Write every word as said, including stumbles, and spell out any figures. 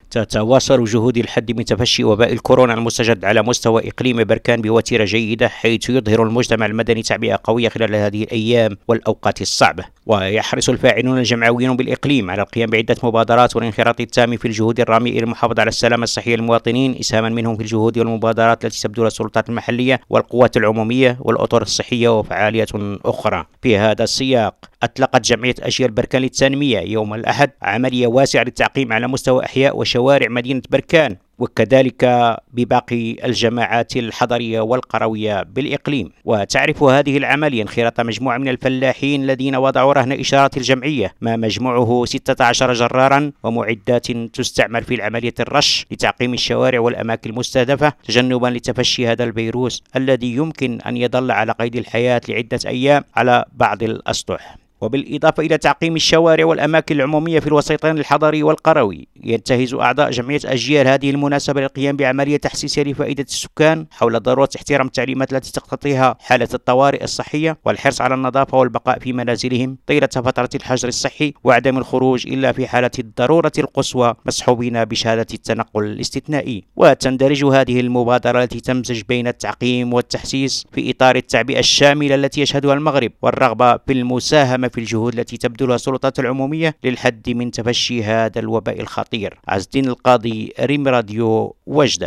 تتواصل جهود الحد من تفشي وباء الكورونا المستجد على مستوى إقليم بركان بوتيرة جيدة، حيث يظهر المجتمع المدني تعبئة قوية خلال هذه الأيام والأوقات الصعبة. ويحرص الفاعلون الجمعويون بالإقليم على القيام بعدة مبادرات والانخراط التام في الجهود الرامية إلى المحافظة على السلامة الصحية للمواطنين، إسهاما منهم في الجهود والمبادرات التي تبذلها السلطات المحلية والقوات العمومية والأطر الصحية وفعاليات أخرى. في هذا السياق أطلقت جمعية أجيال بركان للتنمية يوم الأحد عملية واسعة للتعقيم على مستوى أحياء وشوارع مدينة بركان، وكذلك بباقي الجماعات الحضرية والقروية بالإقليم. وتعرف هذه العملية انخراط مجموعة من الفلاحين الذين وضعوا رهن إشارات الجمعية، ما مجموعه ستة عشر جرارا ومعدات تستعمل في العملية الرش لتعقيم الشوارع والأماكن المستهدفة، تجنبا لتفشي هذا الفيروس الذي يمكن أن يظل على قيد الحياة لعدة أيام على بعض الأسطح. وبالإضافة إلى تعقيم الشوارع والأماكن العمومية في الوسيطين الحضري والقروي، ينتهز أعضاء جمعية أجيال هذه المناسبة للقيام بعملية تحسيسية لفائدة السكان حول ضرورة احترام التعليمات التي تقتضيها حالة الطوارئ الصحية، والحرص على النظافة والبقاء في منازلهم طيلة فترة الحجر الصحي، وعدم الخروج إلا في حالة الضرورة القصوى، مصحوبين بشهادة التنقل الاستثنائي. وتندرج هذه المبادرة التي تمزج بين التعقيم والتحسيس في إطار التعبئة الشاملة التي يشهدها المغرب، والرغبة في المساهمة في الجهود التي تبذلها السلطات العمومية للحد من تفشي هذا الوباء الخطير. عز الدين القاضي، ريم راديو، وجدة.